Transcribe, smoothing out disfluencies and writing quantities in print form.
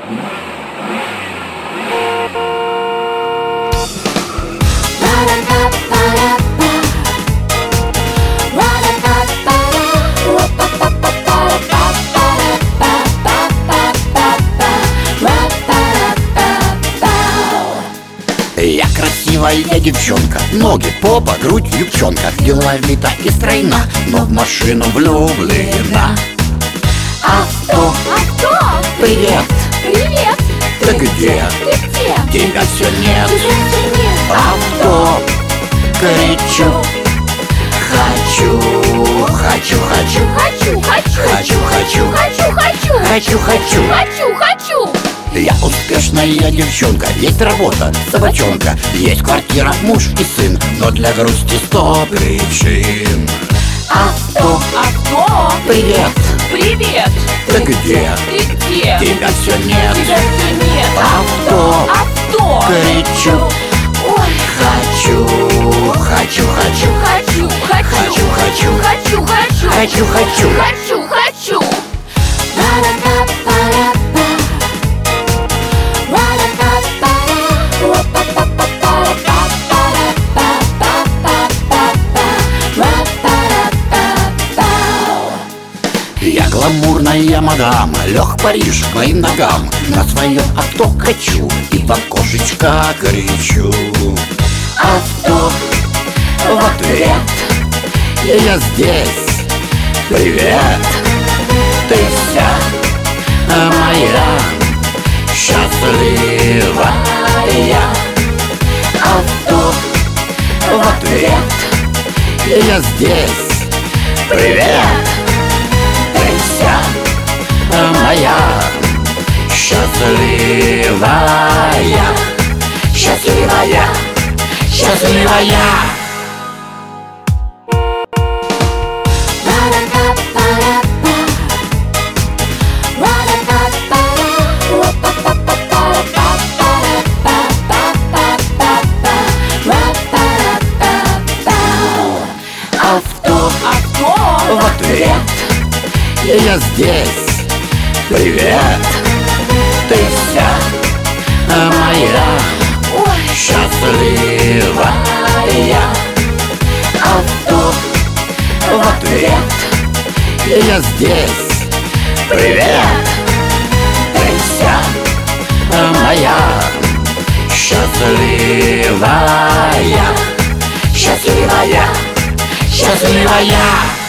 Я красивая девчонка, ноги, попа, грудь, юбчонка, деловита и стройна, но в машину влюблена. Авто, привет, Привет! ты где? Ты где? Тебя все нет. Авто, кричу, хочу, хочу, хочу, Хочу! хочу, хочу, хочу, хочу. Хочу! Я успешная девчонка, есть работа, собачонка, есть квартира, муж и сын, но для грусти 100 причин. Авто, привет, Привет! ты где? Ты где? Тебя все нет. Тебя все нет! Авто, кричу, Ой! хочу, хочу, хочу, Хочу! хочу, хочу. Хочу! Я гламурная мадам, лег Париж к моим ногам, на своем авто качу и в окошечко кричу. Авто, в ответ, я здесь, привет, ты вся моя счастливая. Авто, в ответ, я здесь, привет, моя счастливая, счастливая, счастливая. Авто, в ответ, я здесь, привет, ты вся моя счастливая. Авто, в ответ, я здесь, привет, ты вся моя счастливая, счастливая, счастливая.